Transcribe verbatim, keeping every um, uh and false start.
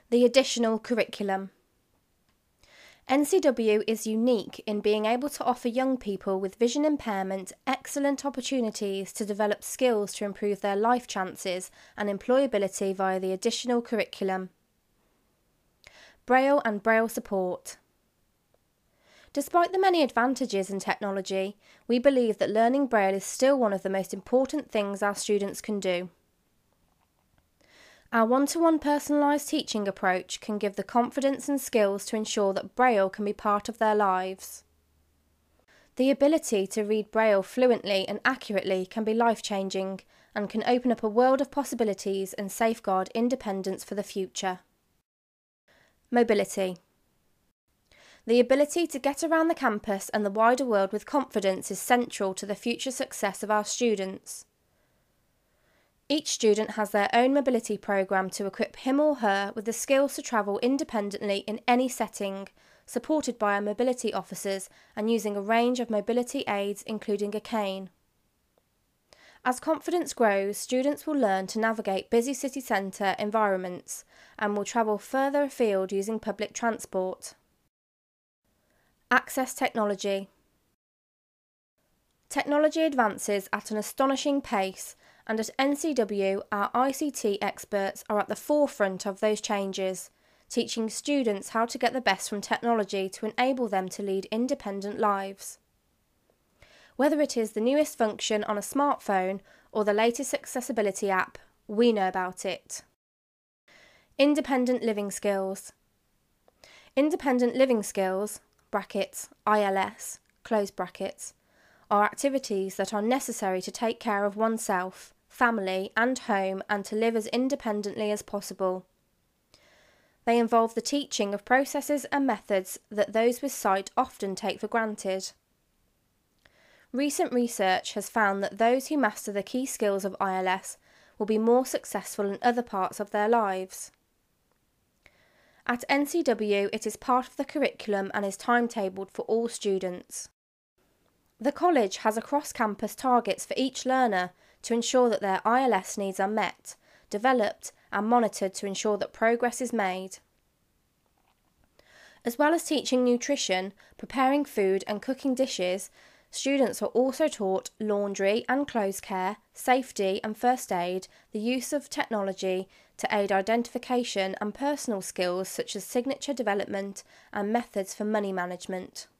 The additional curriculum. N C W is unique in being able to offer young people with vision impairment excellent opportunities to develop skills to improve their life chances and employability via the additional curriculum. Braille and Braille support. Despite the many advantages in technology, we believe that learning Braille is still one of the most important things our students can do. Our one-to-one personalised teaching approach can give the confidence and skills to ensure that Braille can be part of their lives. The ability to read Braille fluently and accurately can be life-changing and can open up a world of possibilities and safeguard independence for the future. Mobility. The ability to get around the campus and the wider world with confidence is central to the future success of our students. Each student has their own mobility programme to equip him or her with the skills to travel independently in any setting, supported by our mobility officers and using a range of mobility aids including a cane. As confidence grows, students will learn to navigate busy city centre environments and will travel further afield using public transport. Access technology. Technology advances at an astonishing pace, and at N C W our I C T experts are at the forefront of those changes, teaching students how to get the best from technology to enable them to lead independent lives. Whether it is the newest function on a smartphone or the latest accessibility app, we know about it. Independent living skills. Independent living skills, brackets, I L S, close brackets, are activities that are necessary to take care of oneself, family and home and to live as independently as possible. They involve the teaching of processes and methods that those with sight often take for granted. Recent research has found that those who master the key skills of I L S will be more successful in other parts of their lives. At N C W, it is part of the curriculum and is timetabled for all students. The college has a cross-campus targets for each learner to ensure that their I L S needs are met, developed and monitored to ensure that progress is made. As well as teaching nutrition, preparing food and cooking dishes, students are also taught laundry and clothes care, safety and first aid, the use of technology to aid identification and personal skills such as signature development and methods for money management.